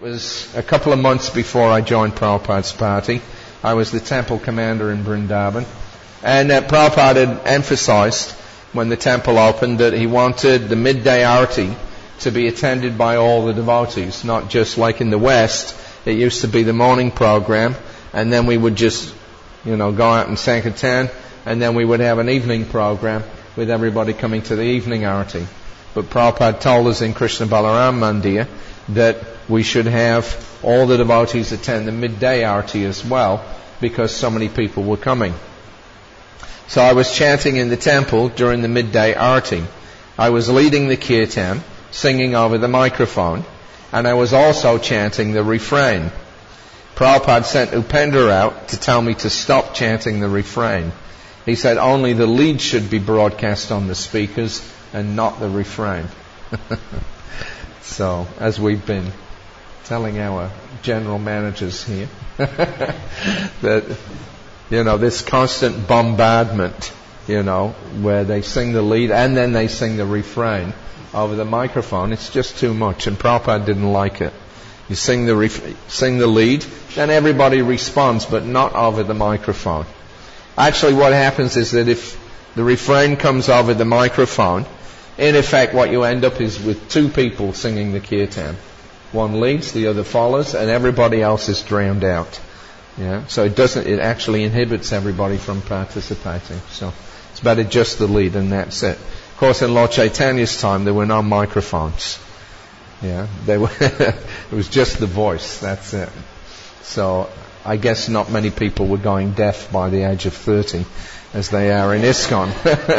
was a couple of months before I joined Prabhupada's party. I was the temple commander in Vrindavan. And Prabhupada had emphasized when the temple opened that he wanted the midday arati to be attended by all the devotees, not just like in the West. It used to be the morning program, and then we would just, go out and sankirtan, and then we would have an evening program with everybody coming to the evening arati. But Prabhupada told us in Krishna Balaram Mandir that we should have all the devotees attend the midday arati as well, because so many people were coming. So I was chanting in the temple during the midday arati. I was leading the kirtan, singing over the microphone, and I was also chanting the refrain. Prabhupada sent Upendra out to tell me to stop chanting the refrain. He said only the lead should be broadcast on the speakers and not the refrain. So, as we've been telling our general managers here, that, this constant bombardment, where they sing the lead and then they sing the refrain over the microphone, it's just too much, and Prabhupada didn't like it. You sing the lead, then everybody responds, but not over the microphone. Actually, what happens is that if the refrain comes over the microphone, in effect what you end up is with two people singing the kirtan. One leads, the other follows, and everybody else is drowned out. So it actually inhibits everybody from participating. So it's better just the lead, and that's it. Of course, in Lord Chaitanya's time, there were no microphones. It was just the voice, that's it. So I guess not many people were going deaf by the age of 30, as they are in ISKCON.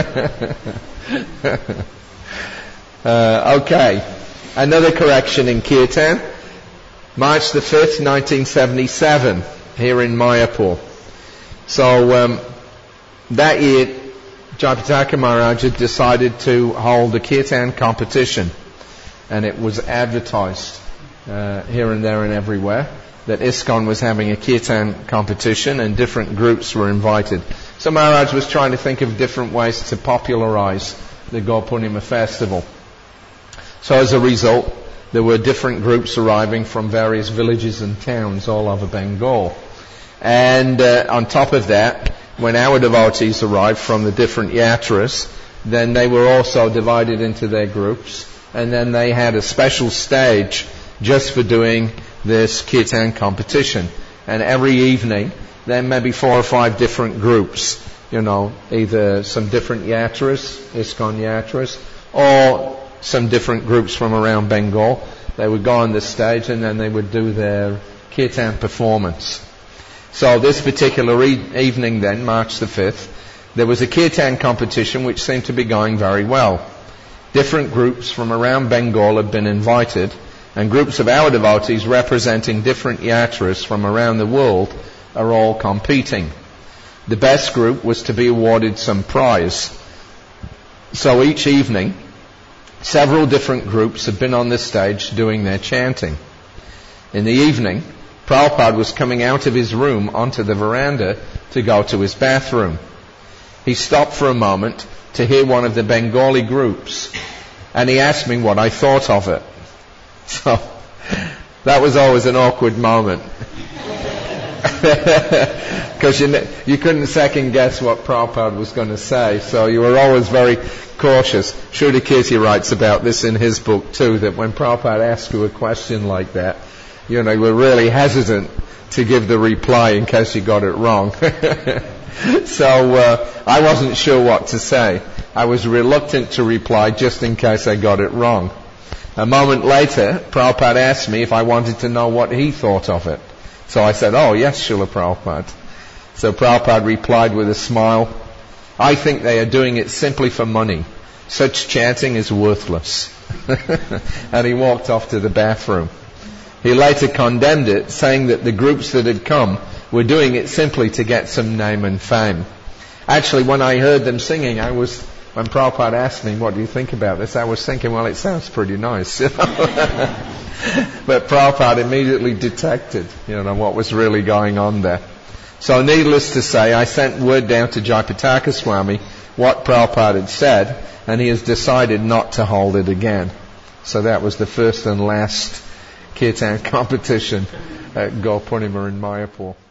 Okay, another correction in Kirtan. March the 5th, 1977, here in Mayapur. So that year, Jayapataka Maharaj had decided to hold a Kirtan competition, and it was advertised here and there and everywhere that ISKCON was having a Kirtan competition and different groups were invited. So Maharaj was trying to think of different ways to popularize the Gaurpurnima festival. So as a result, there were different groups arriving from various villages and towns all over Bengal. And on top of that, when our devotees arrived from the different yatras, then they were also divided into their groups, and then they had a special stage just for doing this kirtan competition. And every evening, then maybe 4 or 5 different groups, either some different yatras, ISKCON yatras, or some different groups from around Bengal. They would go on the stage and then they would do their kirtan performance. So this particular evening then, March the 5th, there was a kirtan competition which seemed to be going very well. Different groups from around Bengal had been invited, and groups of our devotees representing different yatras from around the world are all competing. The best group was to be awarded some prize. So each evening, several different groups had been on the stage doing their chanting. In the evening, Prabhupada was coming out of his room onto the veranda to go to his bathroom. He stopped for a moment to hear one of the Bengali groups, and he asked me what I thought of it. So that was always an awkward moment. Because you couldn't second guess what Prabhupada was going to say, so you were always very cautious. Shuddha Kirti writes about this in his book too, that when Prabhupada asked you a question like that, you were really hesitant to give the reply in case you got it wrong. So I wasn't sure what to say. I was reluctant to reply just in case I got it wrong. A moment later, Prabhupada asked me if I wanted to know what he thought of it. So I said, "Oh yes, Srila Prabhupada." So Prabhupada replied with a smile, "I think they are doing it simply for money. Such chanting is worthless." And he walked off to the bathroom. He later condemned it, saying that the groups that had come were doing it simply to get some name and fame. Actually, when I heard them singing, when Prabhupada asked me, "What do you think about this?" I was thinking, well, it sounds pretty nice. But Prabhupada immediately detected, what was really going on there. So needless to say, I sent word down to Jayapataka Swami what Prabhupada had said, and he has decided not to hold it again. So that was the first and last Kirtan competition at Gaur Purnima in Mayapur.